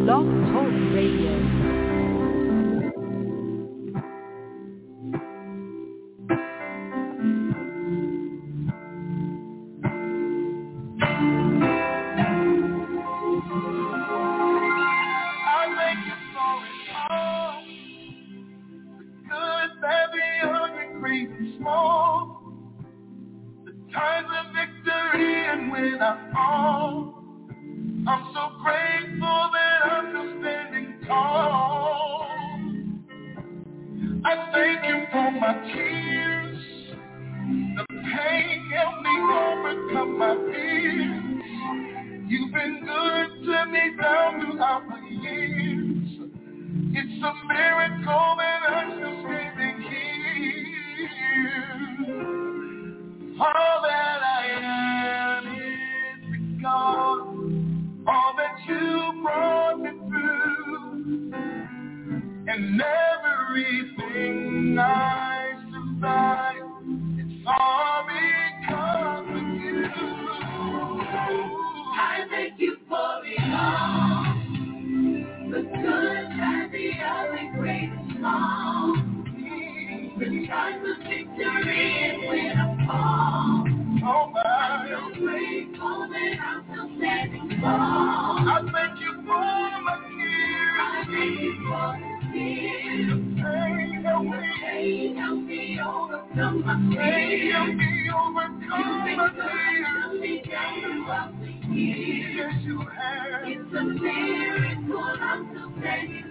Blog Talk Radio. Times of victory and when I fall, I'm so grateful that I'm still standing tall. I thank you for my tears. The pain helped me overcome my fears. You've been good to me down throughout the years. It's a miracle that I'm still standing here. All that I am is because all that you brought me through, and everything I survived, it's all because of you. I thank you for it all, the good, bad, the ugly, great and small. The times of victory and when I fall, I'm so grateful that I'm still standing tall. I thank you for my tears. I thank you for the tears. Pain help me overcome my fears. Help me overcome my fears. You've been good to me down throughout the years. Yes, you have. It's a miracle I'm still standing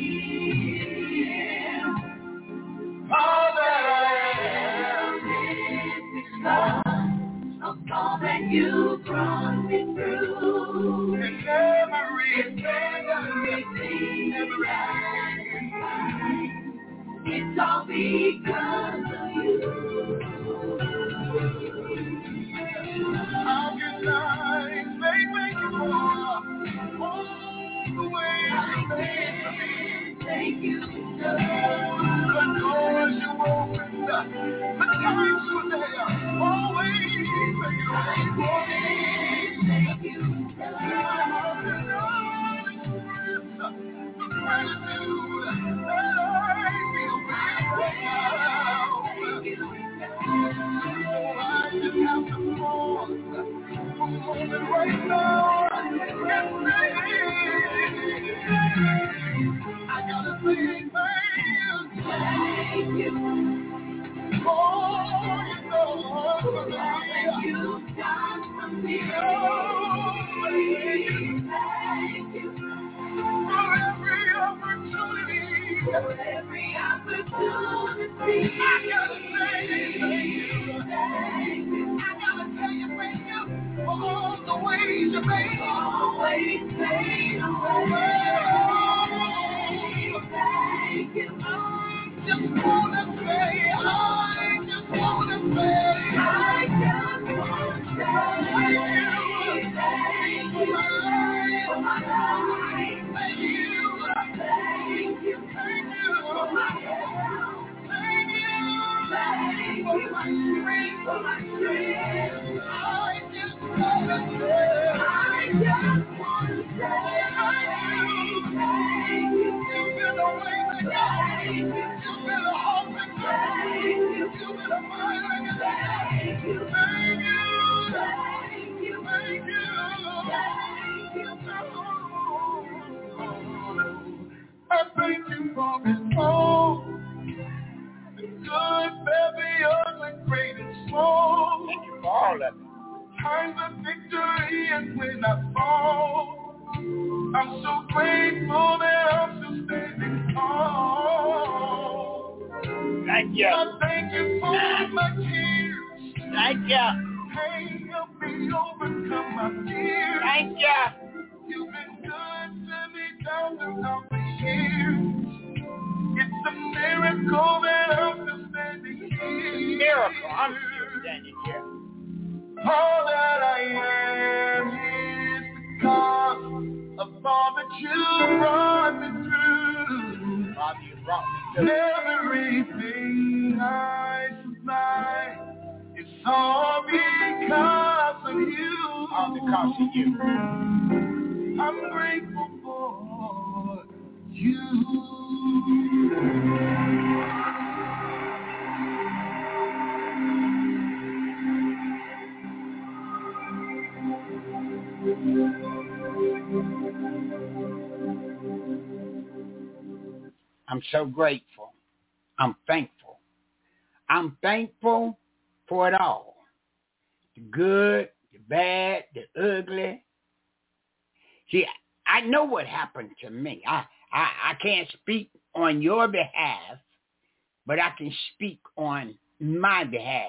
here. All that I am is because of all that you brought me through. And everything that I find, it's all because of you. How can I say thank you for all the ways you made for me? Thank you, sir. The doors you opened, the times you were there, always make a way for me. Thank you, sir. I the gratitude that I feel right now. Thank you, so I just have to pause a moment right now and say, I gotta say thank you. Oh, you know what you've done for me. Thank you for every opportunity. For every opportunity. I gotta say thank you. Thank you. I gotta tell you thank you for all the ways you made. Always made a way. Thank you. Just wanna say, I just wanna say, thank you for my life, thank you for my health, thank you for my strength, I just wanna say, thank you, you've been a way maker, you've been a hope maker, you've been a fire maker, thank you, I thank you for it all, the good, bad, the ugly, great and small. Thank you for all of it. Times of victory and when I fall, I'm so grateful that I'm still standing tall. Thank you. I thank you for my tears. Thank you. Pain helped me overcome my fears. Thank you. You've been good to me down throughout the years. It's a miracle that I'm still standing here. Miracle, I'm still standing here. All that I am is because of all that you brought me through. Bob, you brought me through. Everything I survived, it's all because of you. All because of you. I'm grateful for you. I'm so grateful. I'm thankful. I'm thankful for it all. The good, the bad, the ugly. See, I know what happened to me. I can't speak on your behalf, but I can speak on my behalf.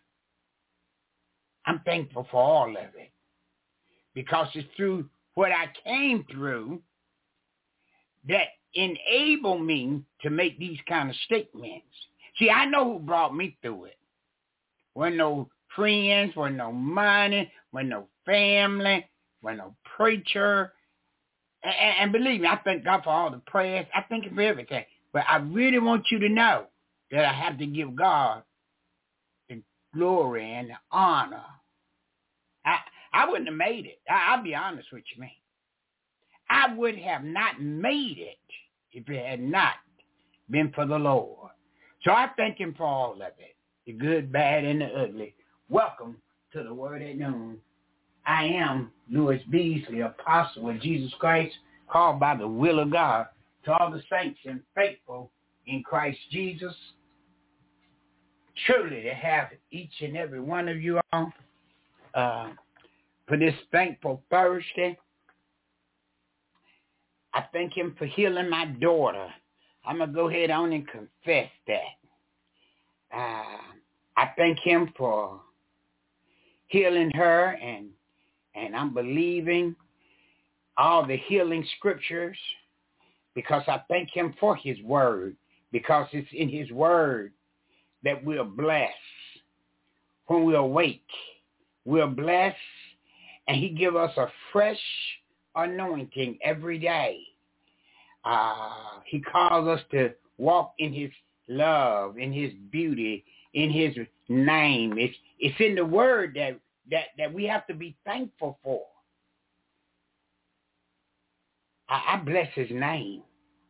I'm thankful for all of it because it's through what I came through that enable me to make these kind of statements. See, I know who brought me through it. Wasn't no friends, wasn't no money, wasn't no family, wasn't no preacher. And believe me, I thank God for all the prayers. I thank Him for everything. But I really want you to know that I have to give God the glory and the honor. I wouldn't have made it. I'll be honest with you, man. I would have not made it if it had not been for the Lord. So I thank Him for all of it, the good, bad, and the ugly. Welcome to the Word at Noon. I am Louis Beasley, apostle of Jesus Christ, called by the will of God to all the saints and faithful in Christ Jesus. Truly to have each and every one of you on for this thankful Thursday. I thank Him for healing my daughter. I'm going to go ahead on and confess that. I thank Him for healing her, and I'm believing all the healing scriptures because I thank Him for His word, because it's in His word that we're blessed. When we awake, we're blessed, and He give us a fresh anointing every day. He calls us to walk in His love, in His beauty, in His name. It's in the word that we have to be thankful for. I bless His name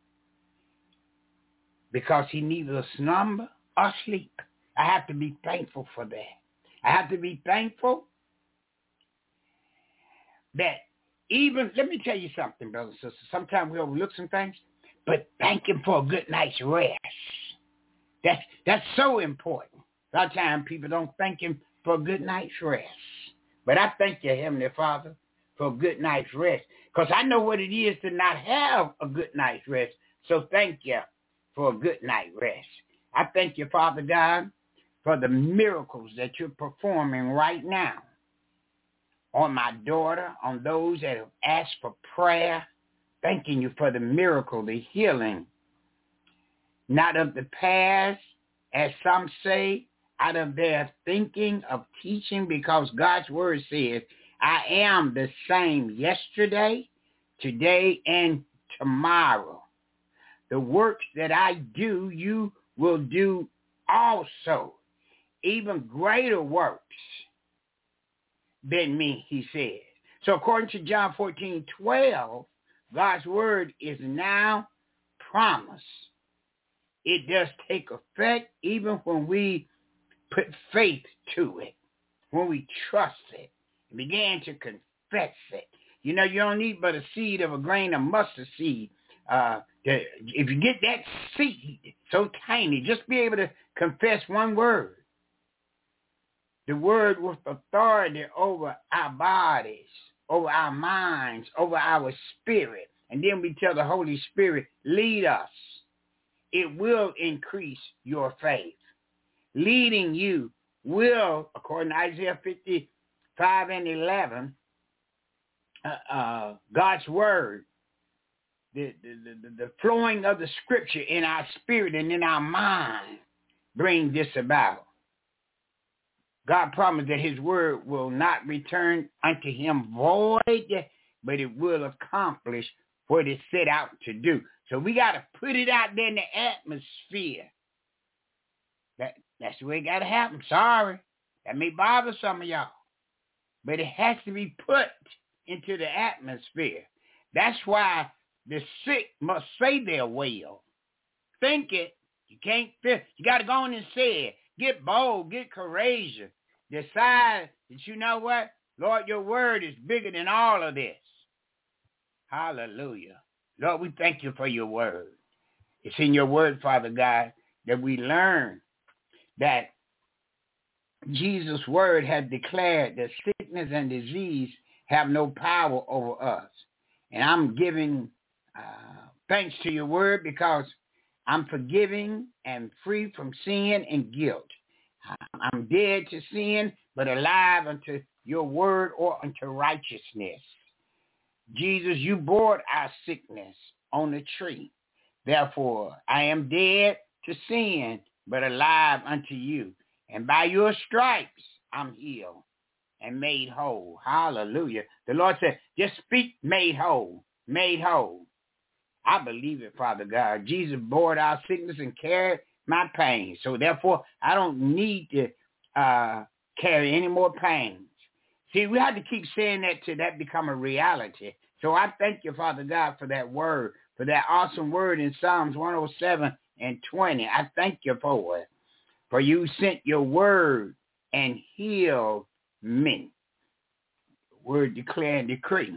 because He neither slumber or sleep. I have to be thankful for that. I have to be thankful that even, let me tell you something, brothers and sisters. Sometimes we overlook some things, but thank Him for a good night's rest. That's so important. A lot of times people don't thank Him for a good night's rest. But I thank you, Heavenly Father, for a good night's rest. Because I know what it is to not have a good night's rest. So thank you for a good night's rest. I thank you, Father God, for the miracles that you're performing right now on my daughter, on those that have asked for prayer. Thanking you for the miracle, the healing, not of the past, as some say, out of their thinking of teaching, because God's word says, I am the same yesterday, today, and tomorrow. The works that I do, you will do also, even greater works than me, He says. So according to John 14:12, God's word is now promised. It does take effect even when we put faith to it, when we trust it, and began to confess it. You know, you don't need but a seed of a grain of mustard seed. If you get that seed so tiny, just be able to confess one word. The word with authority over our bodies, over our minds, over our spirit. And then we tell the Holy Spirit, lead us. It will increase your faith. Leading you will, according to Isaiah 55:11, God's word, the flowing of the scripture in our spirit and in our mind bring this about. God promised that His word will not return unto Him void, but it will accomplish what it's set out to do. So we got to put it out there in the atmosphere. That's the way it got to happen. Sorry. That may bother some of y'all. But it has to be put into the atmosphere. That's why The sick must say they're well. Think it. You can't feel. You got to go on and say it. Get bold. Get courageous. Decide that you know what? Lord, your word is bigger than all of this. Hallelujah. Lord, we thank you for your word. It's in your word, Father God, that we learn that Jesus' word has declared that sickness and disease have no power over us. And I'm giving thanks to your word because I'm forgiving and free from sin and guilt. I'm dead to sin, but alive unto your word or unto righteousness. Jesus, you bore our sickness on the tree. Therefore, I am dead to sin, but alive unto you. And by your stripes, I'm healed and made whole. Hallelujah. The Lord said, just speak, made whole, made whole. I believe it, Father God. Jesus bore our sickness and carried my pain. So therefore, I don't need to carry any more pains. See, we have to keep saying that till that become a reality. So I thank you, Father God, for that word, for that awesome word in Psalms 107 and 20. I thank you for it. For you sent your word and healed me. Word, declare, and decree.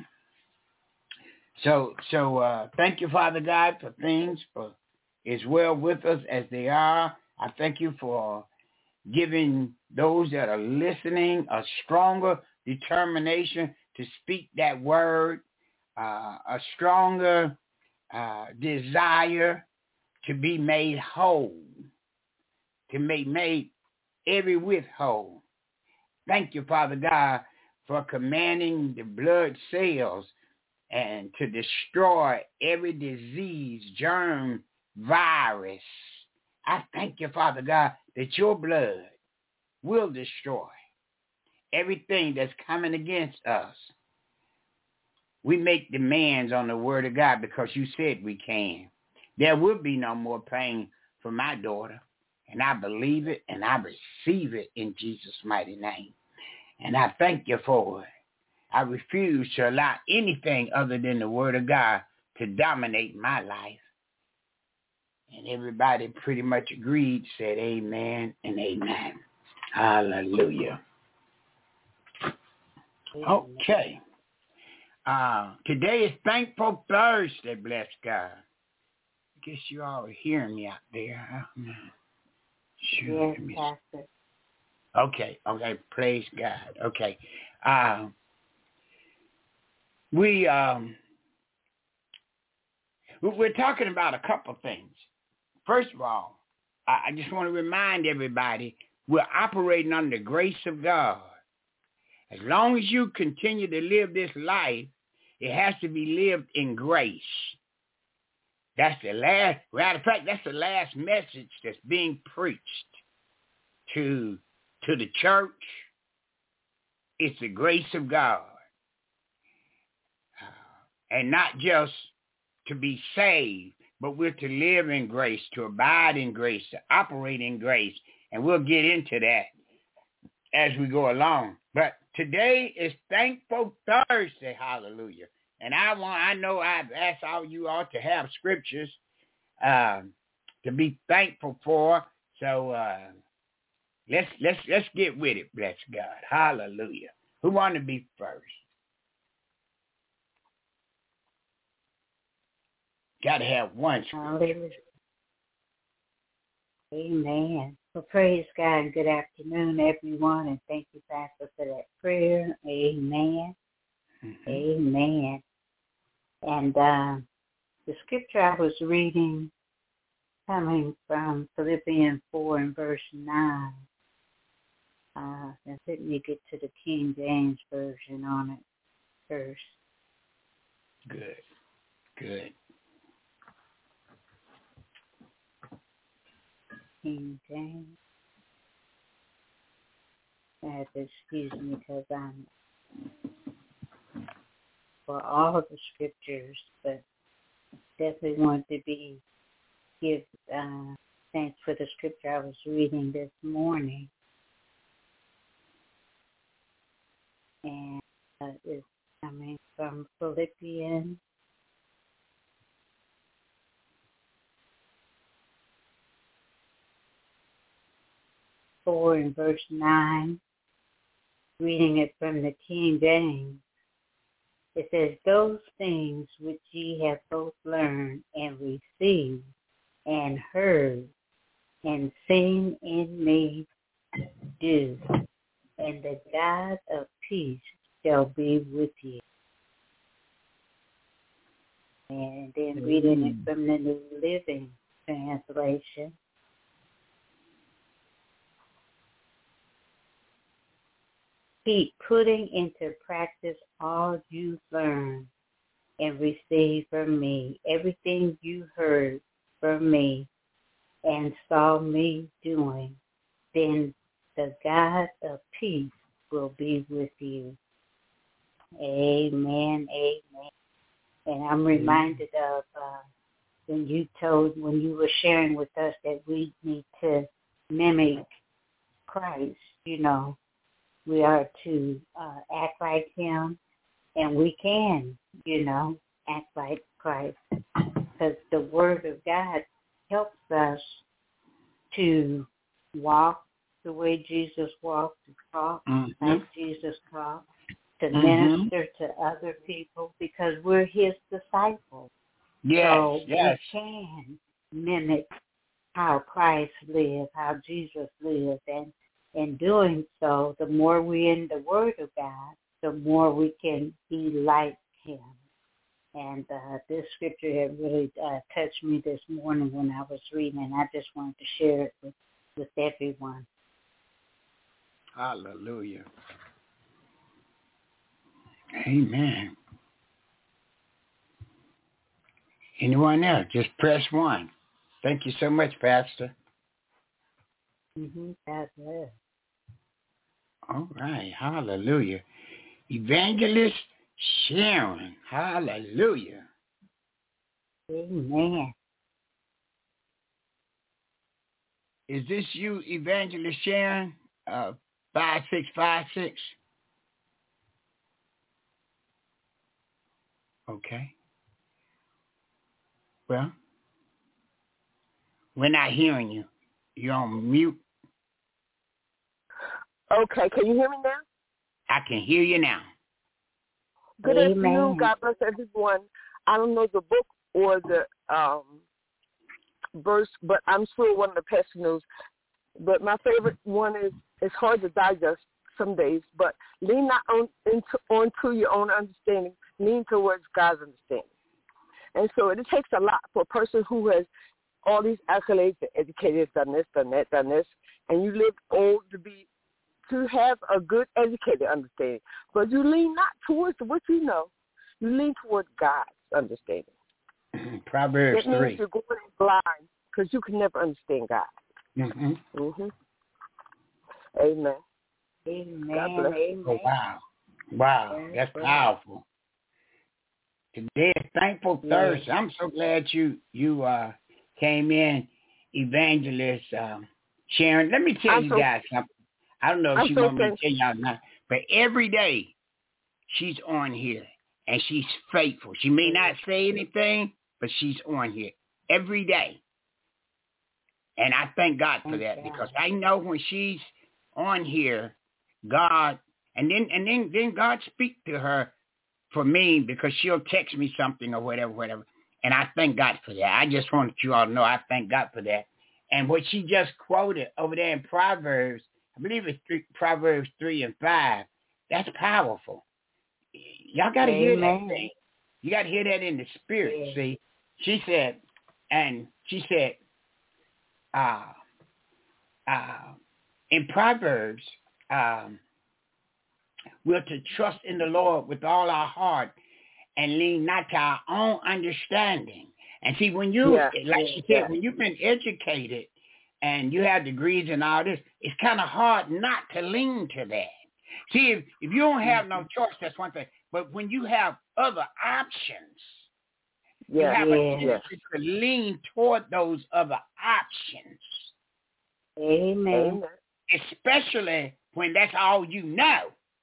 So thank you, Father God, for things for as well with us as they are. I thank you for giving those that are listening a stronger determination to speak that word, a stronger desire to be made whole, to be made every whit whole. Thank you, Father God, for commanding the blood cells and to destroy every disease, germ, virus. I thank you, Father God, that your blood will destroy everything that's coming against us. We make demands on the word of God because you said we can. There will be no more pain for my daughter, and I believe it and I receive it in Jesus' mighty name. And I thank you for it. I refuse to allow anything other than the word of God to dominate my life. And everybody pretty much agreed, said amen and amen. Hallelujah. Okay. Today is Thankful Thursday, bless God. I guess you all are hearing me out there. Huh? Sure. Yes, Pastor. Okay, praise God. Okay. We're talking about a couple things. First of all, I just want to remind everybody we're operating under the grace of God. As long as you continue to live this life, it has to be lived in grace. That's the last, matter of fact, that's the last message that's being preached to the church. It's the grace of God. And not just to be saved, but we're to live in grace, to abide in grace, to operate in grace. And we'll get into that as we go along. But today is Thankful Thursday, hallelujah. And I know I've asked all you all to have scriptures to be thankful for. So let's get with it, bless God. Hallelujah. Who want to be first? Got to have one scripture. Amen. Well, praise God. Good afternoon, everyone, and thank you, Pastor, for that prayer. Amen. Mm-hmm. Amen. And the scripture I was reading coming from Philippians 4 and verse 9. And let me get to the King James Version on it first. Good. King James. Excuse me, because I'm for all of the scriptures, but definitely want to give thanks for the scripture I was reading this morning. And it's coming from Philippians 4 and verse 9, reading it from the King James. It says, those things which ye have both learned and received and heard and seen in me do, and the God of peace shall be with you. And then reading it from the New Living Translation. Keep putting into practice all you've learned and received from me, everything you heard from me and saw me doing. Then the God of peace will be with you. Amen, amen. And I'm reminded of when you were sharing with us that we need to mimic Christ, we are to act like him, and we can, act like Christ, because the Word of God helps us to walk the way Jesus walked, to talk like Jesus talked, to minister to other people, because we're his disciples. So we can mimic how Christ lived, how Jesus lived, and in doing so, the more we're in the Word of God, the more we can be like him. And this scripture had really touched me this morning when I was reading, and I just wanted to share it with everyone. Hallelujah. Amen. Anyone else? Just press 1. Thank you so much, Pastor. God bless. All right. Hallelujah. Evangelist Sharon. Hallelujah. Amen. Is this you, Evangelist Sharon? 5656? Okay. Well, we're not hearing you. You're on mute. Okay, can you hear me now? I can hear you now. Good afternoon. God bless everyone. I don't know the book or the verse, but I'm sure one of the pastor knows. But my favorite one is, it's hard to digest some days, but lean not onto your own understanding, lean towards God's understanding. And so it takes a lot for a person who has all these accolades, educated, done this, and you live old to have a good educated understanding. But you lean not towards what you know. You lean towards God's understanding. Proverbs 3. That means you're going blind because you can never understand God. Amen. Amen. Amen. Oh, wow. That's powerful. Today is Thankful Thursday. I'm so glad you came in, Evangelist Sharon. Let me tell you guys something. I don't know if she wants me to tell y'all not, but every day she's on here, and she's faithful. She may not say anything, but she's on here every day. And I thank God for that, because I know when she's on here, God, and then God speak to her for me, because she'll text me something or whatever. And I thank God for that. I just wanted you all to know I thank God for that. And what she just quoted over there in Proverbs, I believe it's Proverbs 3 and 5, that's powerful. Y'all got to hear that thing. You got to hear that in the spirit, see. She said, in Proverbs, we're to trust in the Lord with all our heart and lean not to our own understanding. And see, when you, she said, when you've been educated and you have degrees and all this, it's kind of hard not to lean to that. See, if you don't have no choice, that's one thing. But when you have other options, you have a tendency to lean toward those other options. Amen. Especially when that's all you know.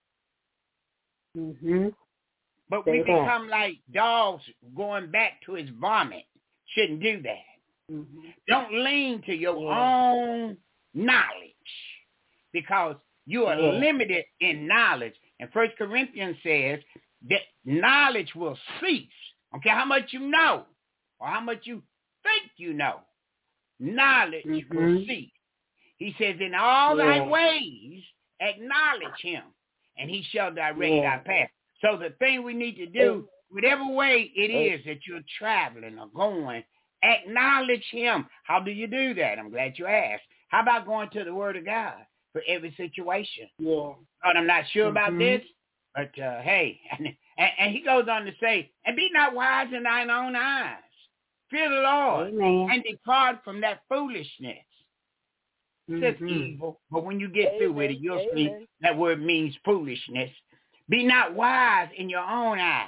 But we become like dogs going back to his vomit. Shouldn't do that. Don't lean to your own knowledge. because you are limited in knowledge. And 1 Corinthians says that knowledge will cease. Okay, how much you know or how much you think you know, knowledge will cease. He says, in all thy ways, acknowledge him, and he shall direct thy path. So the thing we need to do, whatever way it is that you're traveling or going, acknowledge him. How do you do that? I'm glad you asked. How about going to the Word of God for every situation? Yeah. But I'm not sure about this, but hey, and he goes on to say, and be not wise in thine own eyes. Fear the Lord and depart from that foolishness. It says evil, but when you get through with it, you'll see that word means foolishness. Be not wise in your own eyes.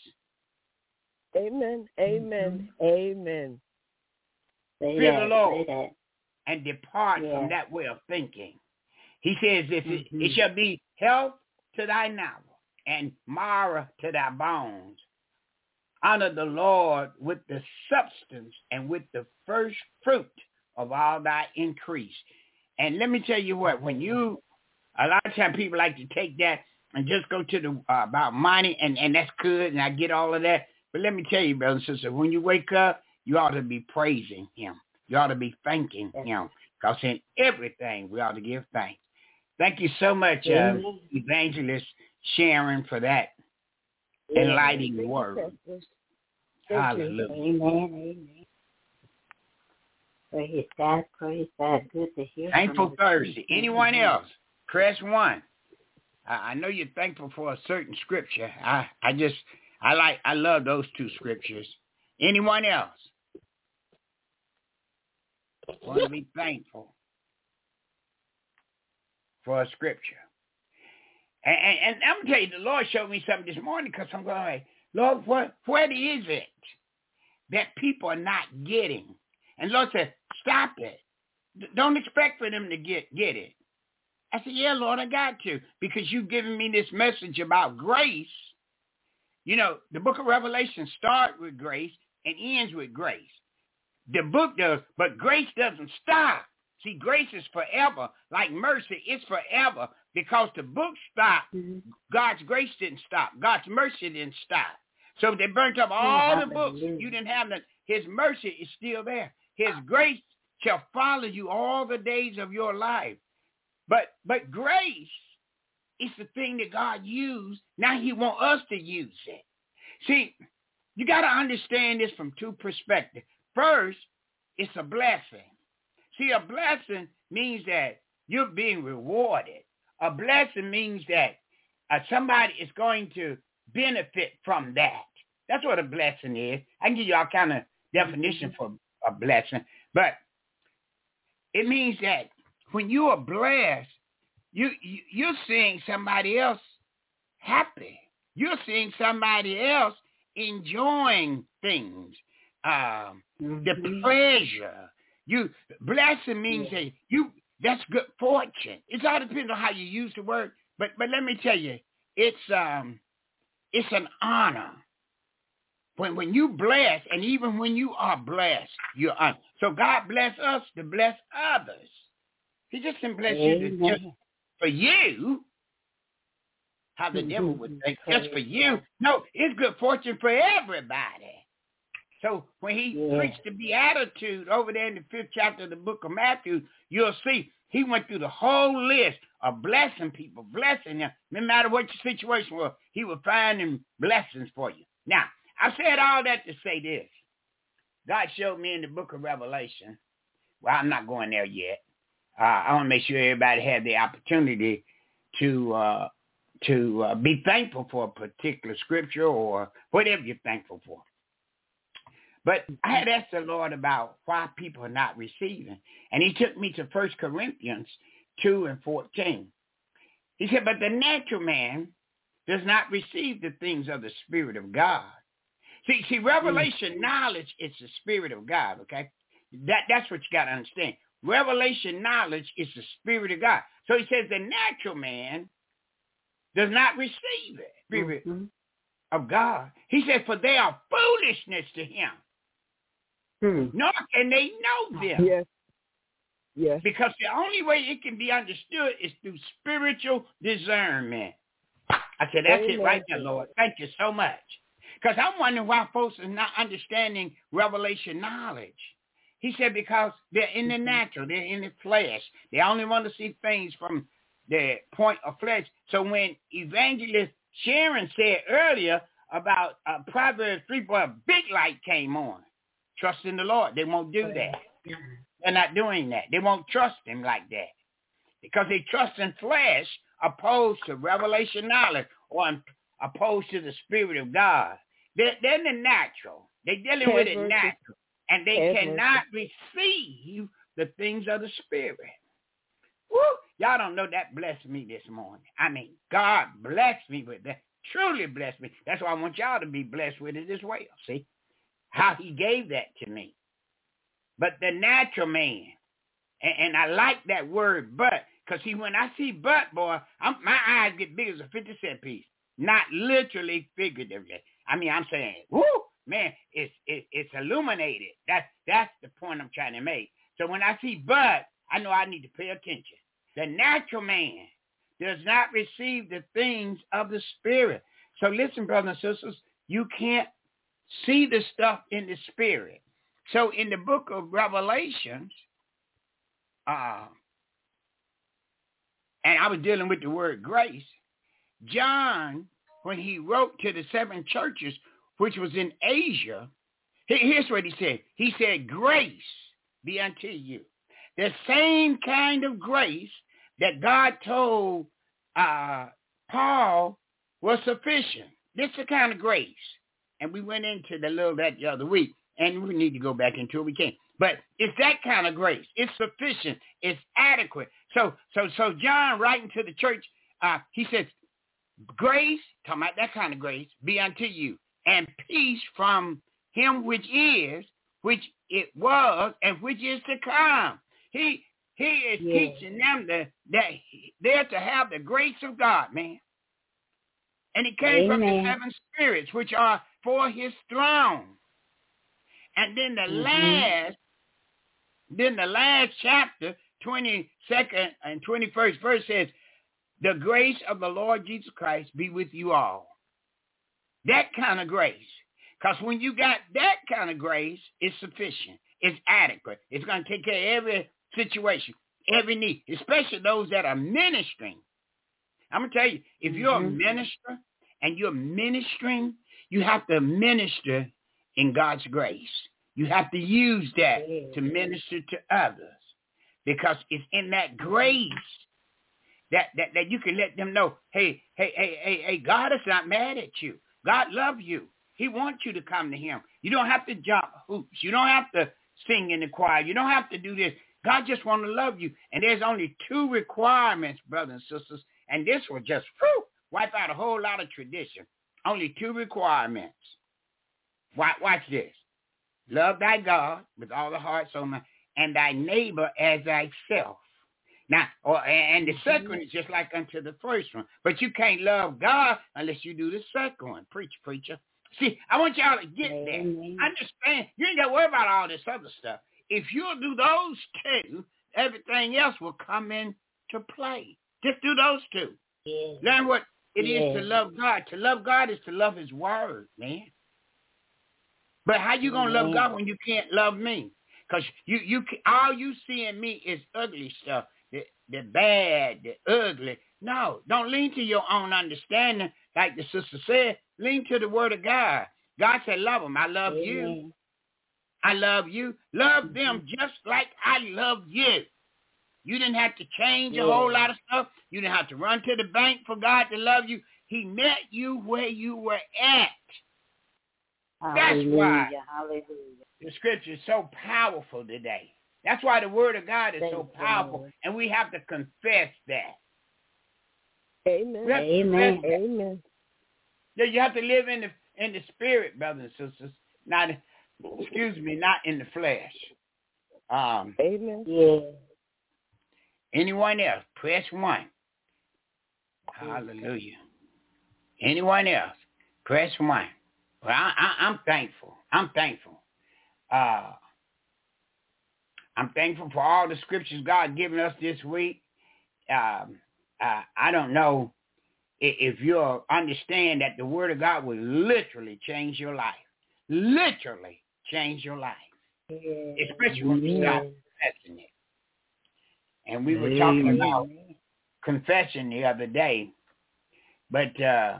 Amen. Amen. Amen. Fear the Lord and depart from that way of thinking. He says, it shall be health to thy marrow and marrow to thy bones. Honor the Lord with the substance and with the first fruit of all thy increase. And let me tell you what, when you, a lot of times people like to take that and just go to the about money, and that's good, and I get all of that. But let me tell you, brothers and sisters, when you wake up, you ought to be praising him. You ought to be thanking him, because in everything we ought to give thanks. Thank you so much, Evangelist Sharon, for that enlightening word. Hallelujah. Amen. Praise God. Praise God. Good to hear Thankful Thursday. Anyone else? Press 1. I know you're thankful for a certain scripture. I love those two scriptures. Anyone else? Want to be thankful for a scripture. And I'm going to tell you, the Lord showed me something this morning, because I'm going, Lord, what is it that people are not getting? And Lord said, stop it. Don't expect for them to get it. I said, yeah, Lord, I got to, because you've given me this message about grace. You know, the book of Revelation starts with grace and ends with grace. The book does, but grace doesn't stop. See, grace is forever. Like mercy, it's forever. Because the book stopped, God's grace didn't stop. God's mercy didn't stop. So if they burnt up all the books, you didn't have them. His mercy is still there. His grace shall follow you all the days of your life. But grace is the thing that God used. Now he wants us to use it. See, you got to understand this from two perspectives. First, it's a blessing. See, a blessing means that you're being rewarded. A blessing means that somebody is going to benefit from that. That's what a blessing is. I can give you all kind of definition for a blessing. But it means that when you are blessed, you're seeing somebody else happy. You're seeing somebody else enjoying things, the pleasure. Blessing means that that's good fortune. It all depends on how you use the word. But let me tell you, it's an honor. When you bless, and even when you are blessed, you're honored. So God bless us to bless others. He just didn't bless you just for you. How the devil would think, just for you. No, it's good fortune for everybody. So when he preached the Beatitude over there in the 5th chapter of the book of Matthew, you'll see he went through the whole list of blessing people, blessing them. No matter what your situation was, he was finding blessings for you. Now, I said all that to say this. God showed me in the book of Revelation. Well, I'm not going there yet. I want to make sure everybody had the opportunity to be thankful for a particular scripture or whatever you're thankful for. But I had asked the Lord about why people are not receiving. And he took me to 1 Corinthians 2:14. He said, but the natural man does not receive the things of the Spirit of God. See, revelation knowledge is the Spirit of God, okay? That's what you got to understand. Revelation knowledge is the Spirit of God. So he says the natural man does not receive it, Spirit of God. He said, for they are foolishness to him. Nor can they know them. Yes. Yes. Because the only way it can be understood is through spiritual discernment. I said, that's it right there, Lord. Thank you so much. Because I'm wondering why folks are not understanding revelation knowledge. He said because they're in the natural, they're in the flesh. They only want to see things from the point of flesh. So when Evangelist Sharon said earlier about Proverbs 3, boy, a big light came on. Trust in the Lord. They won't do that. They're not doing that. They won't trust him like that. Because they trust in flesh opposed to revelation knowledge or opposed to the Spirit of God. They're in the natural. They're dealing with it natural. And they cannot receive the things of the Spirit. Woo! Y'all don't know that blessed me this morning. I mean, God blessed me with that. Truly blessed me. That's why I want y'all to be blessed with it as well. See? How he gave that to me. But the natural man, and I like that word but, because see, when I see but, boy, my eyes get big as a 50-cent piece. Not literally, figuratively. I mean, I'm saying, woo, man, it's illuminated. That's the point I'm trying to make. So when I see but, I know I need to pay attention. The natural man does not receive the things of the Spirit. So listen, brothers and sisters, you can't see the stuff in the Spirit. So in the book of Revelations, and I was dealing with the word grace, John, when he wrote to the 7 churches, which was in Asia, here's what he said. He said, grace be unto you. The same kind of grace that God told Paul was sufficient. This is the kind of grace. And we went into that the other week, and we need to go back into it. We can. But it's that kind of grace. It's sufficient. It's adequate. So John writing to the church, he says, grace, talking about that kind of grace, be unto you, and peace from him which is, which it was, and which is to come. He is teaching them that they're to have the grace of God, man. And it came from the 7 spirits, which are for his throne. And then the last chapter, 22nd and 21st verse says, the grace of the Lord Jesus Christ be with you all. That kind of grace. Because when you got that kind of grace, it's sufficient. It's adequate. It's going to take care of every situation, every need, especially those that are ministering. I'm going to tell you, if you're a minister and you're ministering, you have to minister in God's grace. You have to use that to minister to others, because it's in that grace that you can let them know, hey, God is not mad at you. God loves you. He wants you to come to him. You don't have to jump hoops. You don't have to sing in the choir. You don't have to do this. God just wants to love you. And there's only 2 requirements, brothers and sisters, and this will just wipe out a whole lot of tradition. Only 2 requirements. Watch this. Love thy God with all the heart, soul, mind, and thy neighbor as thyself. Now, and the second is just like unto the first one. But you can't love God unless you do the second one. Preacher. See, I want y'all to get that. Understand, you ain't got to worry about all this other stuff. If you'll do those 2, everything else will come into play. Just do those 2. Yeah. Learn what it is to love God. To love God is to love his word, man. But how you going to love God when you can't love me? Because you all you see in me is ugly stuff, the bad, the ugly. No, don't lean to your own understanding. Like the sister said, lean to the word of God. God said, love them. I love you. I love you. Love them just like I love you. You didn't have to change a whole lot of stuff. You didn't have to run to the bank for God to love you. He met you where you were at. That's why the scripture is so powerful today. That's why the word of God is so powerful, and we have to confess that. Amen. You have to live in the spirit, brothers and sisters. Not in the flesh. Amen. Yeah. Anyone else? Press 1. Hallelujah. Anyone else? Press 1. Well, I'm thankful. I'm I'm thankful for all the scriptures God given us this week. I don't know if you'll understand that the word of God will literally change your life. Literally change your life. Yeah. Especially when you start confessing it. And we were talking about confession the other day. But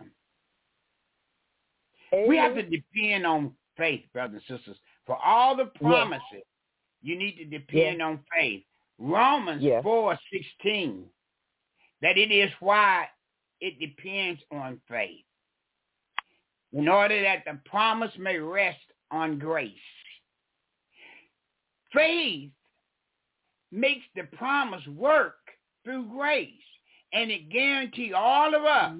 we have to depend on faith, brothers and sisters. For all the promises, you need to depend on faith. Romans 4:16, that it is why it depends on faith, in order that the promise may rest on grace. Faith makes the promise work through grace, and it guarantees all of us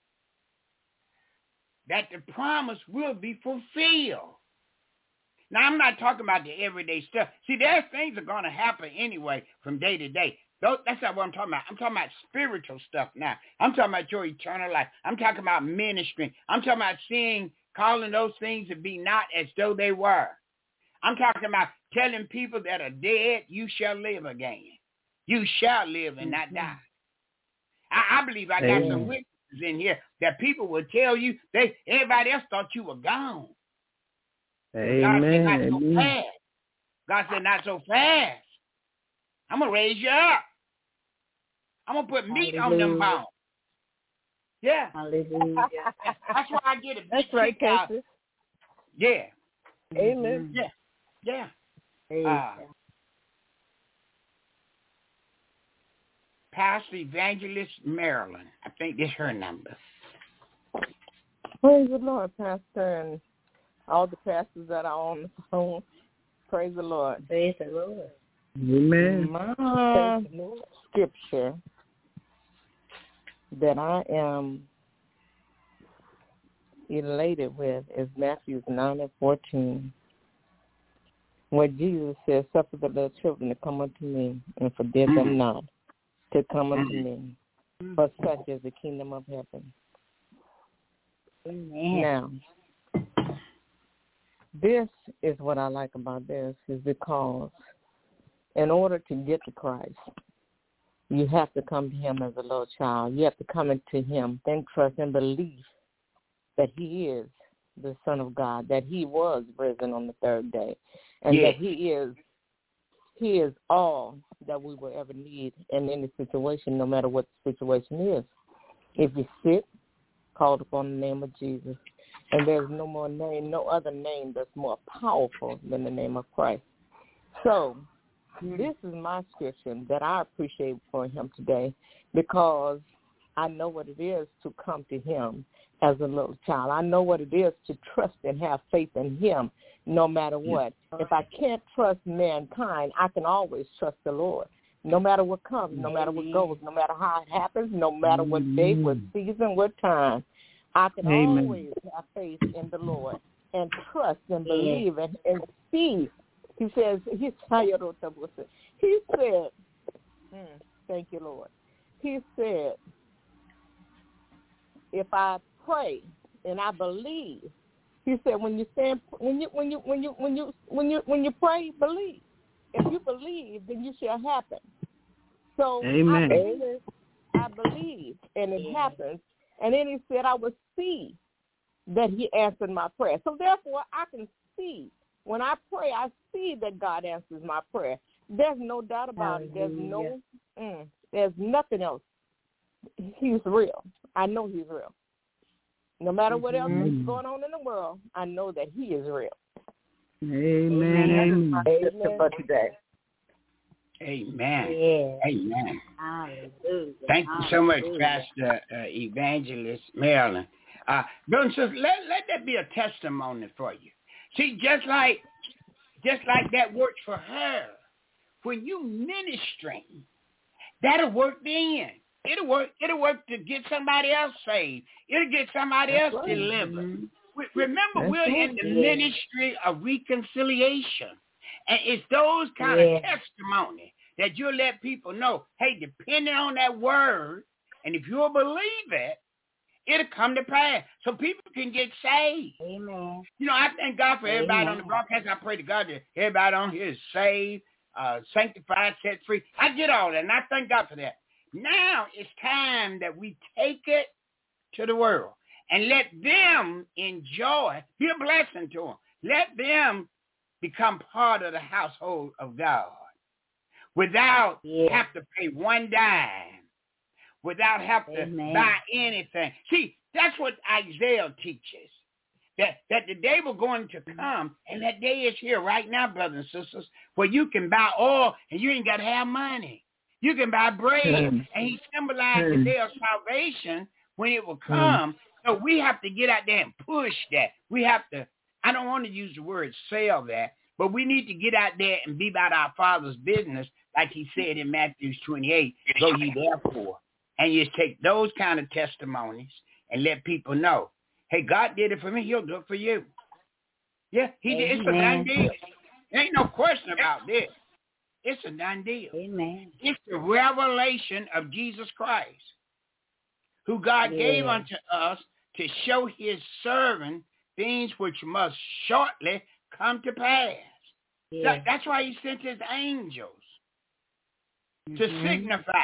that the promise will be fulfilled. Now, I'm not talking about the everyday stuff. See, there's things that are going to happen anyway from day to day. That's not what I'm talking about. I'm talking about spiritual stuff now. I'm talking about your eternal life. I'm talking about ministry. I'm talking about calling those things to be not as though they were. I'm talking about telling people that are dead, you shall live again. You shall live and not die. I believe I got some witnesses in here that people will tell you, everybody else thought you were gone. Amen. God said, not so fast. God said, not so fast. I'm going to raise you up. I'm going to put meat on them bones. Yeah. Hallelujah. That's why I get a big That's right, Casey. Yeah. Amen. Yeah. Pastor Evangelist Marilyn. I think this is her number. Praise the Lord, Pastor, and all the pastors that are on the phone. Praise the Lord. Praise the Lord. Amen. My scripture that I am elated with is Matthew 9:14, where Jesus says, "Suffer the little children to come unto me, and forbid them not to come unto me, for such is the kingdom of heaven." Amen. Now, this is what I like about this, is because in order to get to Christ, you have to come to him as a little child. You have to come into him, think, trust, and believe that he is the Son of God, that he was risen on the third day, and that he is all that we will ever need in any situation, no matter what the situation is. If you sit, call upon the name of Jesus, and there's no other name that's more powerful than the name of Christ. So this is my scripture that I appreciate for him today, because I know what it is to come to him as a little child. I know what it is to trust and have faith in him no matter what. If I can't trust mankind, I can always trust the Lord. No matter what comes, no matter what goes, no matter how it happens, no matter what day, what season, what time, I can always have faith in the Lord and trust and believe and see. He says, he said, thank you, Lord. He said, if I pray and I believe, he said, when you pray, believe. If you believe, then you shall happen. So I believe, and it happens. And then he said, I will see that he answered my prayer. So therefore, I can see. When I pray, I see that God answers my prayer. There's no doubt about it. There's nothing else. He's real. I know he's real. No matter what else is going on in the world, I know that he is real. Amen. Amen. Amen. Hallelujah. Thank you so much, Pastor Evangelist Marilyn. Brothers and sisters, let that be a testimony for you. See, just like that works for her, when you ministering, that'll work then. It'll work to get somebody else saved. It'll get somebody else delivered. Remember, we're in the ministry of reconciliation. And it's those kind of testimony that you'll let people know, hey, depending on that word, and if you'll believe it, it'll come to pass. So people can get saved. Amen. You know, I thank God for everybody on the broadcast. I pray to God that everybody on here is saved. sanctified, set free. I get all that, and I thank God for that. Now it's time that we take it to the world and let them enjoy, be a blessing to them. Let them become part of the household of God without have to pay one dime, without have to buy anything. See, that's what Isaiah teaches, that the day will going to come, and that day is here right now, brothers and sisters, where you can buy oil and you ain't got to have money. You can buy bread, and he symbolized the day of salvation when it will come. So we have to get out there and push that. We have to, I don't want to use the word sell that, but we need to get out there and be about our Father's business, like he said in Matthew 28, go ye therefore. And you take those kind of testimonies and let people know, hey, God did it for me, he'll do it for you. Yeah, he did. It's a done deal. There ain't no question about this. It's a done deal. Amen. It's the revelation of Jesus Christ, who God gave unto us to show his servant things which must shortly come to pass. That's why he sent his angels to signify.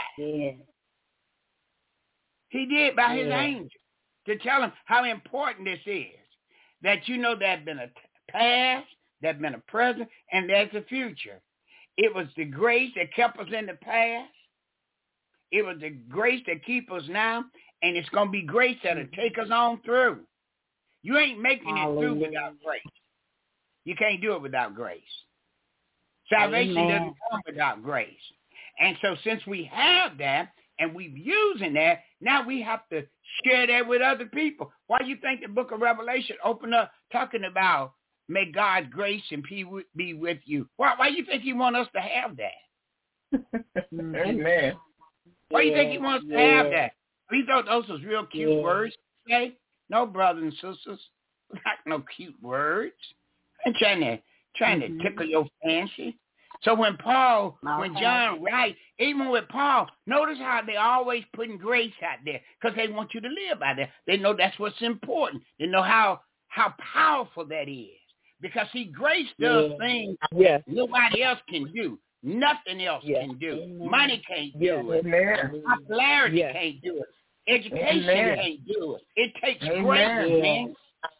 He did by his angels to tell him how important this is. That you know there's been a past, there's been a present, and there's a future. It was the grace that kept us in the past. It was the grace that keeps us now, and it's going to be grace that'll take us on through. You ain't making it through without grace. You can't do it without grace. Salvation doesn't come without grace. And so since we have that, and we're using that, now we have to share that with other people. Why do you think the book of Revelation opened up talking about may God's grace and peace be with you? Why do you think he wants us to have that? Amen. Why do you think he wants us to have that? We thought those was real cute words to say. No, brothers and sisters, not no cute words. I'm trying to tickle your fancy. So when John writes, even with Paul, notice how they always putting grace out there because they want you to live by that. They know that's what's important. They know how powerful that is. Because, see, grace does things nobody else can do. Nothing else can do. Money can't do it. Popularity can't do it. Education can't do it. It takes grace, man.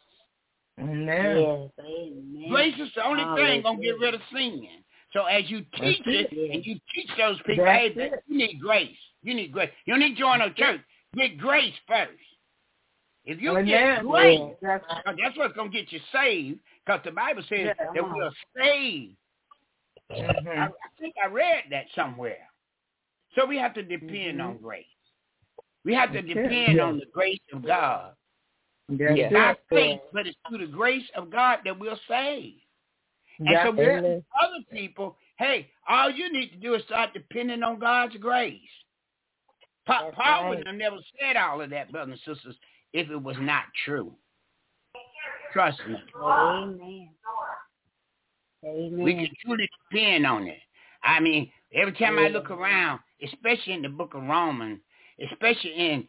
Amen. Grace is the only thing going to get rid of sin. So as you teach it and you teach those people, hey, you need grace. You need grace. You don't need to join no church. Get grace first. If you get grace, that's what's going to get you saved, because the Bible says that we're saved. I think I read that somewhere. So we have to depend on grace. We have to depend on the grace of God. Not faith, but it's through the grace of God that we're saved. And so we're other people, hey, all you need to do is start depending on God's grace. Paul would have never said all of that, brothers and sisters, if it was not true. Trust me. Amen. We can truly depend on it. I mean, every time I look around, especially in the book of Romans, especially in,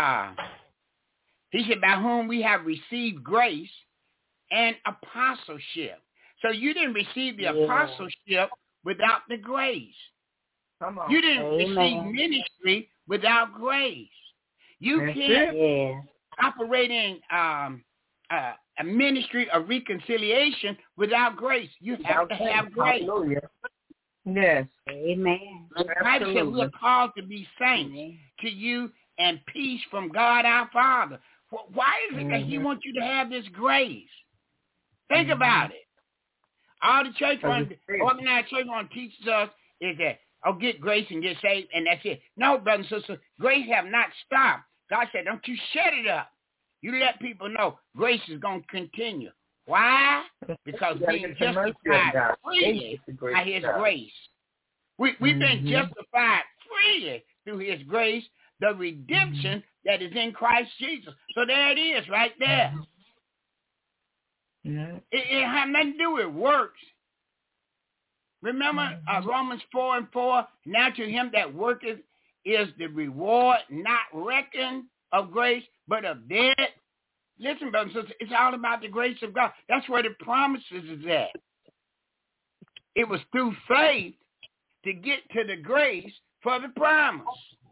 he said, by whom we have received grace and apostleship. So you didn't receive the apostleship without the grace. Come on. You didn't receive ministry without grace. You can't operate in a ministry of reconciliation without grace. You have to have grace. Hallelujah. Yes. Amen. The Bible said we're called to be saints to you and peace from God our Father. Why is it that he wants you to have this grace? Think about it. All the church organized church want to teach us is that, get grace and get saved, and that's it. No, brothers and sisters, grace have not stopped. God said, don't you shut it up. You let people know grace is going to continue. Why? Because being justified freely by his grace. We've been justified freely through his grace, the redemption that is in Christ Jesus. So there it is right there. It has nothing to do with works. Remember Romans 4:4, now to him that worketh is the reward not reckoned of grace, but of debt. Listen, brothers and sisters, it's all about the grace of God. That's where the promises is at. It was through faith to get to the grace for the promise.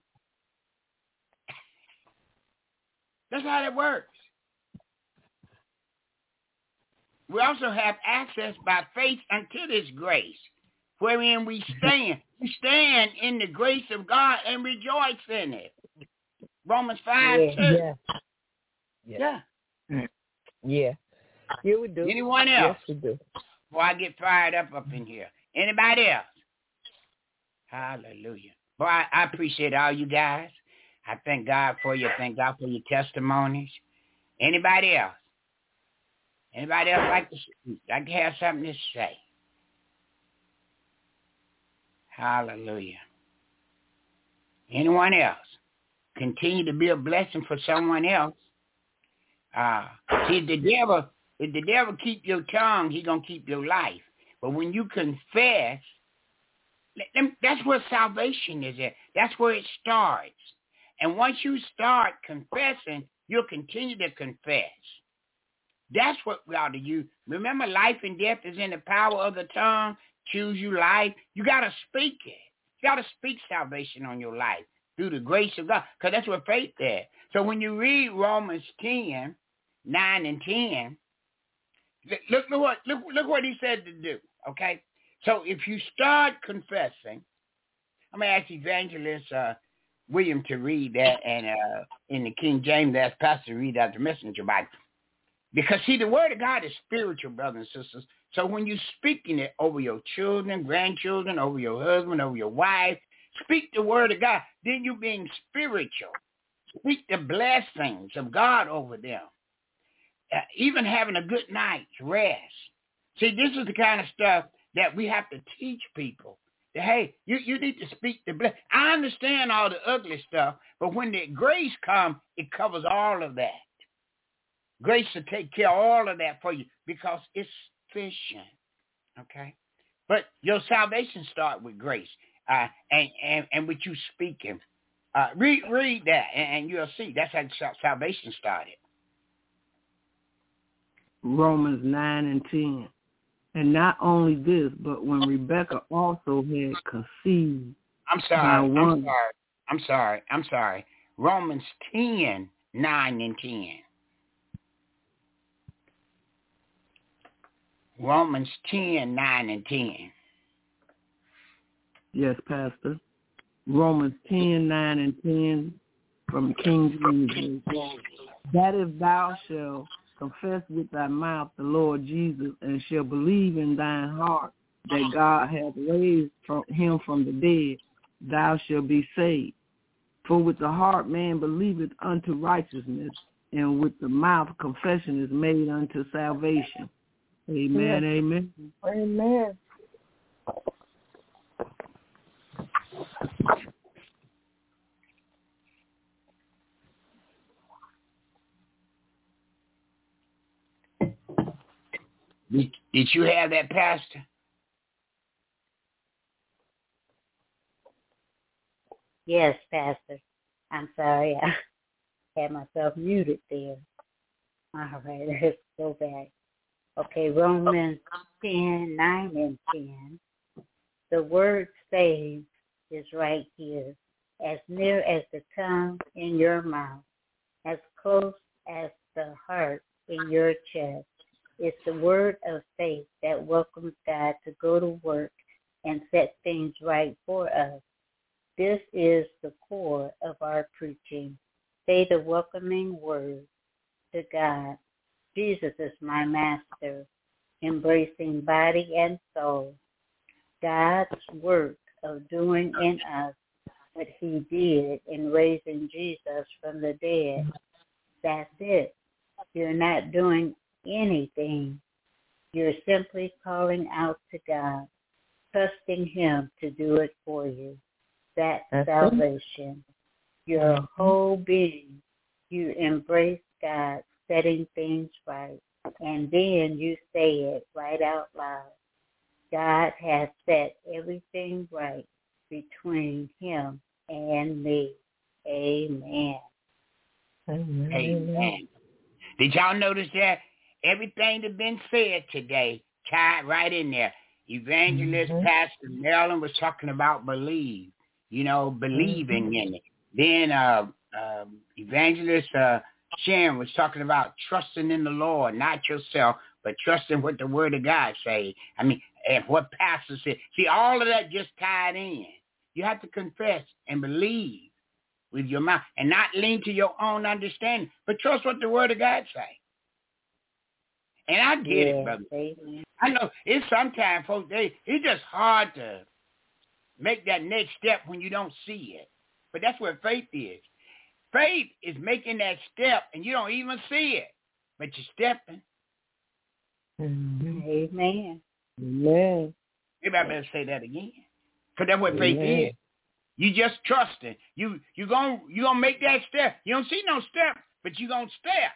That's how that works. We also have access by faith unto this grace, wherein we stand. We stand in the grace of God and rejoice in it. Romans 5:2. Yeah. Yeah. Yeah. Yeah, we do. Anyone else? Yes, we do. Before I get fired up in here. Anybody else? Hallelujah. Boy, I appreciate all you guys. I thank God for you. Thank God for your testimonies. Anybody else? Anybody else like to have something to say? Hallelujah. Anyone else? Continue to be a blessing for someone else. See, if the devil keep your tongue, he's going to keep your life. But when you confess, that's where salvation is at. That's where it starts. And once you start confessing, you'll continue to confess. That's what we ought to use. Remember, life and death is in the power of the tongue. Choose you life. You got to speak it. You got to speak salvation on your life through the grace of God, because that's what faith is. So when you read Romans 10, 9 and 10, look what he said to do, okay? So if you start confessing, I'm going to ask Evangelist William to read that, and in the King James, ask Pastor to read out the Messenger Bible. Because, see, the word of God is spiritual, brothers and sisters. So when you're speaking it over your children, grandchildren, over your husband, over your wife, speak the word of God. Then you're being spiritual. Speak the blessings of God over them. Even having a good night's rest. See, this is the kind of stuff that we have to teach people. That, hey, you need to speak the blessing. I understand all the ugly stuff, but when the grace comes, it covers all of that. Grace will take care of all of that for you because it's sufficient, okay? But your salvation starts with grace and with you speaking. Read that, and you'll see. That's how salvation started. Romans 9 and 10. And not only this, but when Rebekah also had conceived. I'm sorry. Romans 10, 9 and 10. Romans 10, 9 and 10. Yes, Pastor. Romans 10, 9 and 10 from King James. That if thou shalt confess with thy mouth the Lord Jesus, and shall believe in thine heart that God hath raised him from the dead, thou shalt be saved. For with the heart man believeth unto righteousness, and with the mouth confession is made unto salvation. Amen, yes. Amen. Amen. Did you have that, Pastor? Yes, Pastor. I'm sorry. I had myself muted there. All right, let's go back. Okay, Romans 10, 9 and 10. The word saved is right here, as near as the tongue in your mouth, as close as the heart in your chest. It's the word of faith that welcomes God to go to work and set things right for us. This is the core of our preaching. Say the welcoming word to God. Jesus is my master, embracing body and soul. God's work of doing in us what he did in raising Jesus from the dead. That's it. You're not doing anything. You're simply calling out to God, trusting him to do it for you. That's salvation. Your whole being, you embrace God setting things right, and then you say it right out loud. God has set everything right between him and me. Amen. Amen. Did y'all notice that? Everything that's been said today tied right in there. Evangelist Pastor Marilyn was talking about believe, believing in it. Then Evangelist Sharon was talking about trusting in the Lord, not yourself, but trusting what the Word of God say. I mean, and what Pastor said. See, all of that just tied in. You have to confess and believe with your mouth and not lean to your own understanding, but trust what the Word of God say. And I get it, brother. Amen. I know it's sometimes, folks, it's just hard to make that next step when you don't see it. But that's what faith is. Faith is making that step, and you don't even see it, but you're stepping. Amen. Amen. Maybe I better say that again, because that's what faith is. You just trusting. You gonna make that step. You don't see no step, but you gonna step.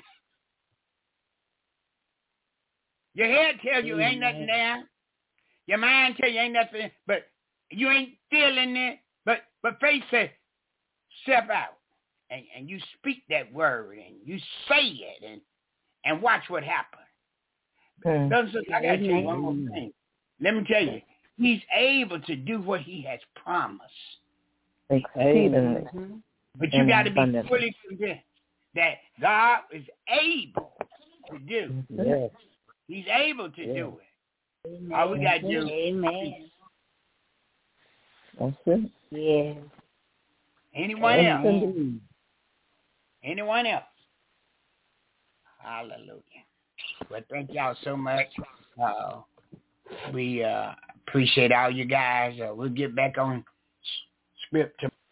Your head tells you ain't nothing there. Your mind tells you ain't nothing, but you ain't feeling it. But faith says, step out. And you speak that word and you say it and watch what happens. I got to tell you one more thing. Let me tell you, he's able to do what he has promised. Exceedingly. But you got to be fully convinced that God is able to do. Yes. He's able to do it. Amen. All we got to do Amen. That's it. Yeah. Anyone else? Anyone else? Hallelujah. Well, thank y'all so much. We appreciate all you guys. We'll get back on script tomorrow.